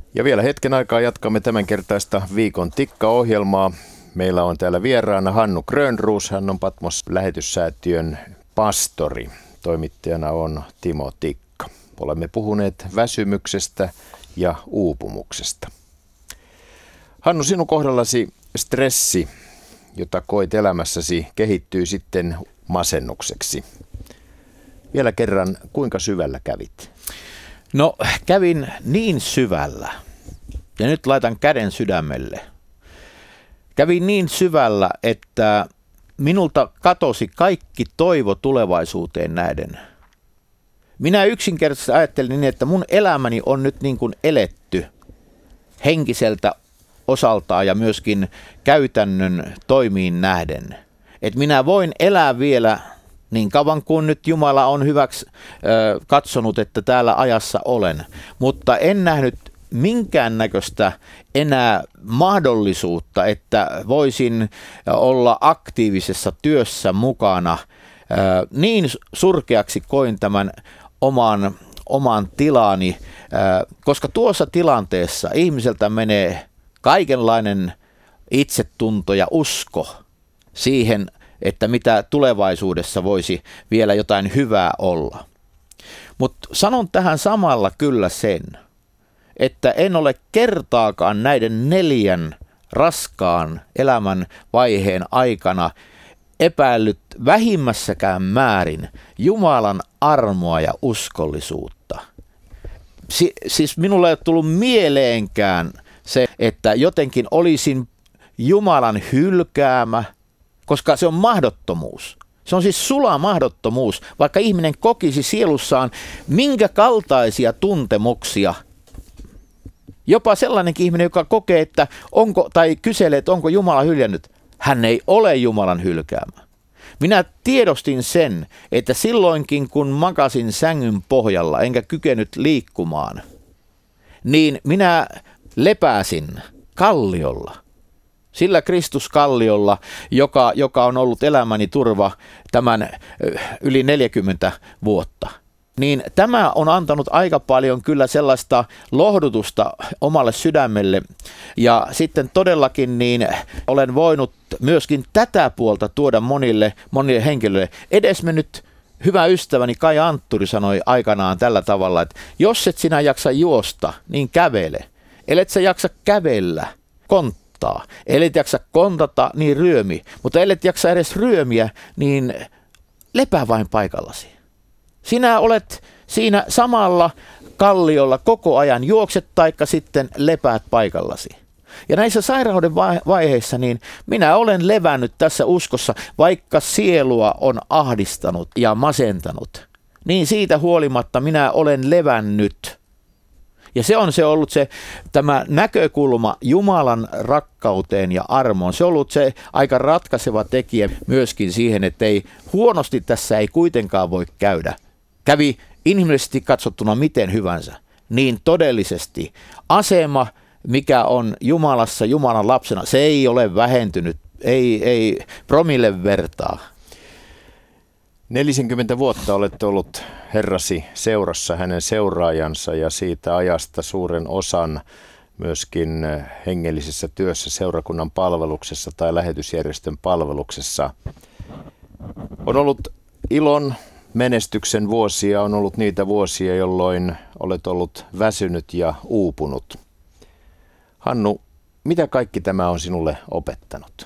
Ja vielä hetken aikaa jatkamme tämänkertaista Viikon tikka-ohjelmaa. Meillä on täällä vieraana Hannu Grönroos. Hän on Patmos-lähetyssäätiön pastori. Toimittajana on Timo Tikka. Olemme puhuneet väsymyksestä ja uupumuksesta. Hannu, sinun kohdallasi stressi, jota koit elämässäsi, kehittyy sitten masennukseksi. Vielä kerran, kuinka syvällä kävit? No, kävin niin syvällä, ja nyt laitan käden sydämelle. Kävin niin syvällä, että minulta katosi kaikki toivo tulevaisuuteen nähden. Minä yksinkertaisesti ajattelin niin, että mun elämäni on nyt niin kuin eletty henkiseltä osaltaan ja myöskin käytännön toimiin nähden. Että minä voin elää vielä niin kauan kuin nyt Jumala on hyväksi katsonut, että täällä ajassa olen. Mutta en nähnyt minkäännäköistä enää mahdollisuutta, että voisin olla aktiivisessa työssä mukana. Niin surkeaksi koin tämän oman tilani, koska tuossa tilanteessa ihmiseltä menee kaikenlainen itsetunto ja usko siihen, että mitä tulevaisuudessa voisi vielä jotain hyvää olla. Mutta sanon tähän samalla kyllä sen, että en ole kertaakaan näiden 4 raskaan elämän vaiheen aikana epäillyt vähimmässäkään määrin Jumalan armoa ja uskollisuutta. Siis minulle ei ole tullut mieleenkään se, että jotenkin olisin Jumalan hylkäämä, koska se on mahdottomuus. Se on siis sula mahdottomuus, vaikka ihminen kokisi sielussaan minkä kaltaisia tuntemuksia. Jopa sellainenkin ihminen, joka kokee, että tai kyselee, että onko Jumala hyljännyt. Hän ei ole Jumalan hylkäämä. Minä tiedostin sen, että silloinkin kun makasin sängyn pohjalla enkä kykenyt liikkumaan, niin minä lepäsin kalliolla. Sillä Kristuskalliolla, joka on ollut elämäni turva tämän yli 40 vuotta. Niin tämä on antanut aika paljon kyllä sellaista lohdutusta omalle sydämelle. Ja sitten todellakin niin olen voinut myöskin tätä puolta tuoda monille henkilöille. Edesmennyt hyvä ystäväni Kai Antturi sanoi aikanaan tällä tavalla, että jos et sinä jaksa juosta, niin kävele. Ellet sä jaksa kävellä, konttaa. Ellet jaksa kontata, niin ryömi. Mutta ellet jaksa edes ryömiä, niin lepää vain paikallasi. Sinä olet siinä samalla kalliolla koko ajan, juokset taikka sitten lepäät paikallasi. Ja näissä sairauden vaiheissa niin minä olen levännyt tässä uskossa, vaikka sielua on ahdistanut ja masentanut. Niin siitä huolimatta minä olen levännyt. Ja se on ollut tämä näkökulma Jumalan rakkauteen ja armoon. Se on ollut se aika ratkaiseva tekijä myöskin siihen, että huonosti tässä ei kuitenkaan voi käydä. Kävi inhimillisesti katsottuna miten hyvänsä, niin todellisesti asema, mikä on Jumalassa, Jumalan lapsena, se ei ole vähentynyt, ei promille vertaa. 40 vuotta olette ollut Herrasi seurassa, hänen seuraajansa, ja siitä ajasta suuren osan myöskin hengellisessä työssä, seurakunnan palveluksessa tai lähetysjärjestön palveluksessa. On ollut ilon, menestyksen vuosia, on ollut niitä vuosia, jolloin olet ollut väsynyt ja uupunut. Hannu, mitä kaikki tämä on sinulle opettanut?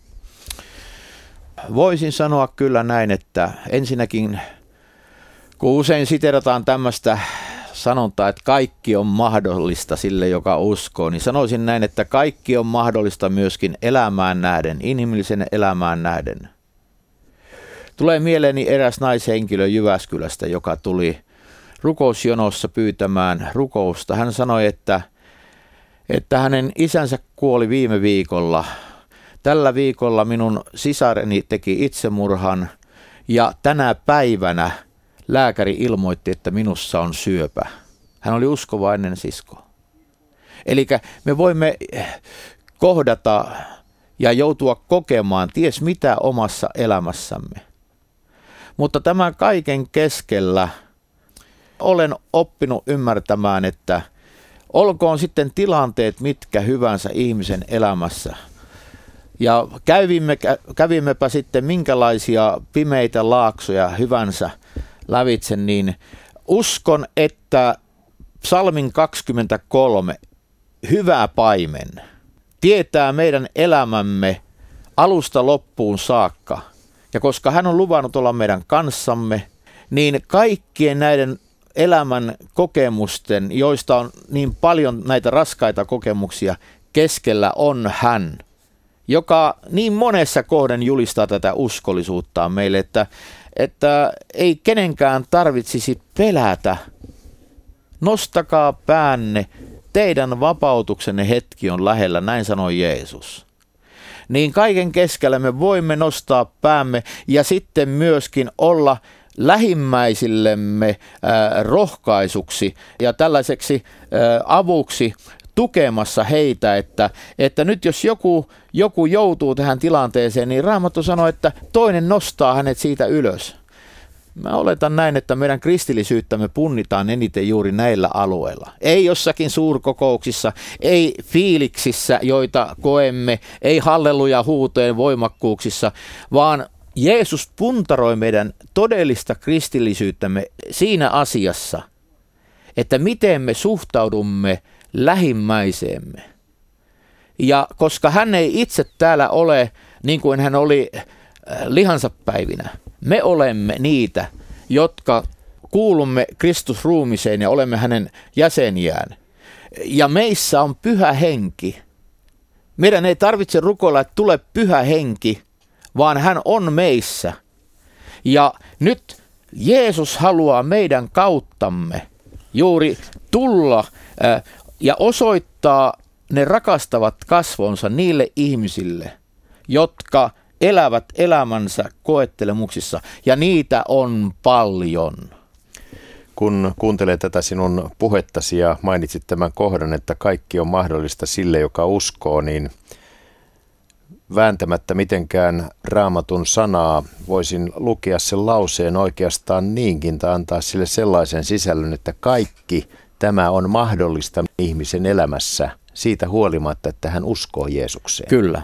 Voisin sanoa kyllä näin, että ensinnäkin, kun usein siterataan tämmöistä sanontaa, että kaikki on mahdollista sille, joka uskoo, niin sanoisin näin, että kaikki on mahdollista myöskin elämään nähden, inhimillisen elämään nähden. Tulee mieleeni eräs naishenkilö Jyväskylästä, joka tuli rukousjonossa pyytämään rukousta. Hän sanoi, että hänen isänsä kuoli viime viikolla. Tällä viikolla minun sisareni teki itsemurhan ja tänä päivänä lääkäri ilmoitti, että minussa on syöpä. Hän oli uskovainen sisko. Eli me voimme kohdata ja joutua kokemaan ties mitä omassa elämässämme. Mutta tämän kaiken keskellä olen oppinut ymmärtämään, että olkoon sitten tilanteet mitkä hyvänsä ihmisen elämässä. Ja kävimmepä sitten minkälaisia pimeitä laaksoja hyvänsä lävitse, niin uskon, että psalmin 23, hyvä paimen, tietää meidän elämämme alusta loppuun saakka. Ja koska hän on luvannut olla meidän kanssamme, niin kaikkien näiden elämän kokemusten, joista on niin paljon näitä raskaita kokemuksia, keskellä on hän, joka niin monessa kohden julistaa tätä uskollisuuttaan meille, että ei kenenkään tarvitsisi pelätä. Nostakaa päänne, teidän vapautuksenne hetki on lähellä, näin sanoi Jeesus. Niin kaiken keskellä me voimme nostaa päämme ja sitten myöskin olla lähimmäisillemme rohkaisuksi ja tällaiseksi avuksi tukemassa heitä, että nyt jos joku joutuu tähän tilanteeseen, niin Raamattu sanoo, että toinen nostaa hänet siitä ylös. Mä oletan näin, että meidän kristillisyyttämme punnitaan eniten juuri näillä alueilla. Ei jossakin suurkokouksissa, ei fiiliksissä, joita koemme, ei halleluja huutojen voimakkuuksissa, vaan Jeesus puntaroi meidän todellista kristillisyyttämme siinä asiassa, että miten me suhtaudumme lähimmäiseemme. Ja koska hän ei itse täällä ole niin kuin hän oli lihansa päivinä, me olemme niitä, jotka kuulumme Kristusruumiseen ja olemme hänen jäseniään. Ja meissä on pyhä henki. Meidän ei tarvitse rukoilla, että tule pyhä henki, vaan hän on meissä. Ja nyt Jeesus haluaa meidän kauttamme juuri tulla ja osoittaa ne rakastavat kasvonsa niille ihmisille, jotka elävät elämänsä koettelemuksissa, ja niitä on paljon. Kun kuuntelee tätä sinun puhettasi ja mainitsit tämän kohdan, että kaikki on mahdollista sille, joka uskoo, niin vääntämättä mitenkään Raamatun sanaa voisin lukea sen lauseen oikeastaan niinkin tai antaa sille sellaisen sisällön, että kaikki tämä on mahdollista ihmisen elämässä siitä huolimatta, että hän uskoo Jeesukseen. Kyllä.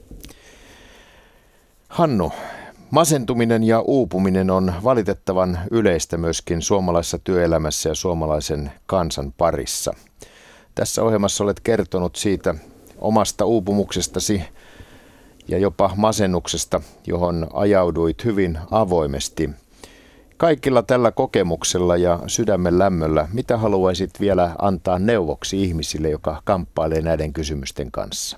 Hannu, masentuminen ja uupuminen on valitettavan yleistä myöskin suomalaisessa työelämässä ja suomalaisen kansan parissa. Tässä ohjelmassa olet kertonut siitä omasta uupumuksestasi ja jopa masennuksesta, johon ajauduit hyvin avoimesti. Kaikilla tällä kokemuksella ja sydämen lämmöllä, mitä haluaisit vielä antaa neuvoksi ihmisille, joka kamppailee näiden kysymysten kanssa?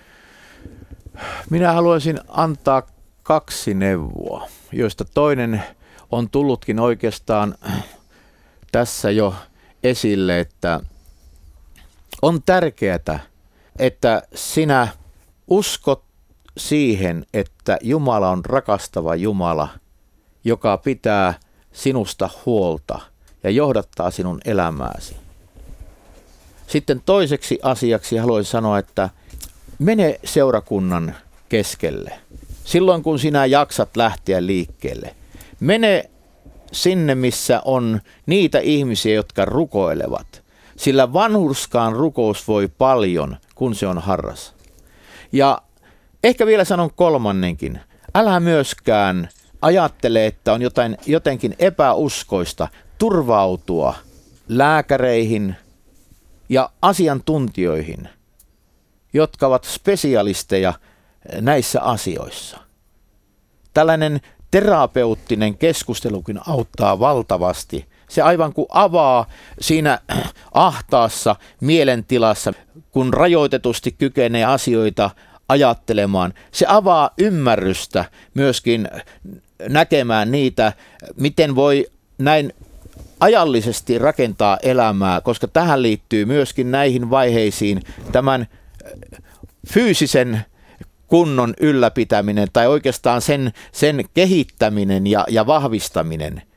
Minä haluaisin antaa 2 neuvoa, joista toinen on tullutkin oikeastaan tässä jo esille, että on tärkeää, että sinä uskot siihen, että Jumala on rakastava Jumala, joka pitää sinusta huolta ja johdattaa sinun elämääsi. Sitten toiseksi asiaksi haluaisin sanoa, että mene seurakunnan keskelle. Silloin kun sinä jaksat lähteä liikkeelle, mene sinne, missä on niitä ihmisiä, jotka rukoilevat. Sillä vanhurskaan rukous voi paljon, kun se on harras. Ja ehkä vielä sanon kolmannenkin. Älä myöskään ajattele, että on jotenkin epäuskoista turvautua lääkäreihin ja asiantuntijoihin, jotka ovat spesialisteja näissä asioissa. Tällainen terapeuttinen keskustelukin auttaa valtavasti. Se aivan kuin avaa siinä ahtaassa mielentilassa, kun rajoitetusti kykenee asioita ajattelemaan. Se avaa ymmärrystä myöskin näkemään niitä, miten voi näin ajallisesti rakentaa elämää, koska tähän liittyy myöskin näihin vaiheisiin tämän fyysisen kunnon ylläpitäminen tai oikeastaan sen kehittäminen ja vahvistaminen.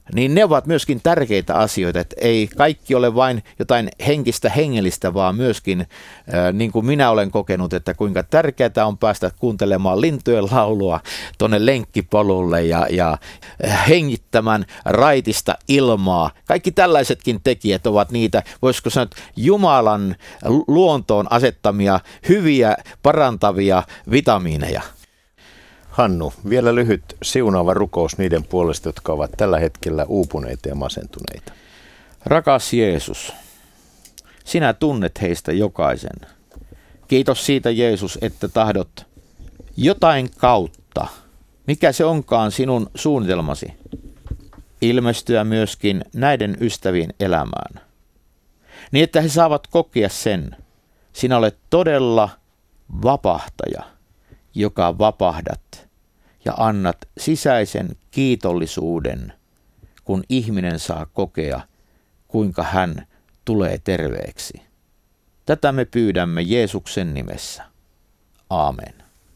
niin ne ovat myöskin tärkeitä asioita, että ei kaikki ole vain jotain henkistä hengellistä, vaan myöskin niin kuin minä olen kokenut, että kuinka tärkeää on päästä kuuntelemaan lintujen laulua tuonne lenkkipolulle ja hengittämään raitista ilmaa. Kaikki tällaisetkin tekijät ovat niitä, voisiko sanoa, Jumalan luontoon asettamia hyviä parantavia vitamiineja. Hannu, vielä lyhyt siunaava rukous niiden puolesta, jotka ovat tällä hetkellä uupuneita ja masentuneita. Rakas Jeesus, sinä tunnet heistä jokaisen. Kiitos siitä, Jeesus, että tahdot jotain kautta, mikä se onkaan sinun suunnitelmasi, ilmestyä myöskin näiden ystävien elämään. Niin, että he saavat kokea sen. Sinä olet todella vapahtaja, joka vapahdat ja annat sisäisen kiitollisuuden, kun ihminen saa kokea, kuinka hän tulee terveeksi. Tätä me pyydämme Jeesuksen nimessä. Aamen.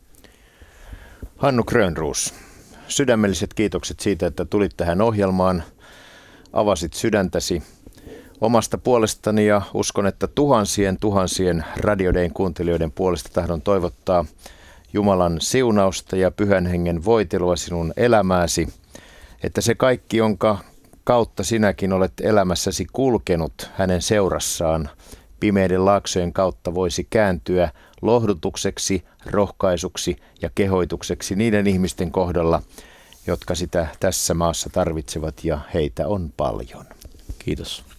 Hannu Grönroos, sydämelliset kiitokset siitä, että tulit tähän ohjelmaan, avasit sydäntäsi omasta puolestani ja uskon, että tuhansien Radio Dayn kuuntelijoiden puolesta tahdon toivottaa Jumalan siunausta ja Pyhän Hengen voitelua sinun elämääsi, että se kaikki, jonka kautta sinäkin olet elämässäsi kulkenut hänen seurassaan, pimeiden laaksojen kautta voisi kääntyä lohdutukseksi, rohkaisuksi ja kehoitukseksi niiden ihmisten kohdalla, jotka sitä tässä maassa tarvitsevat, ja heitä on paljon. Kiitos.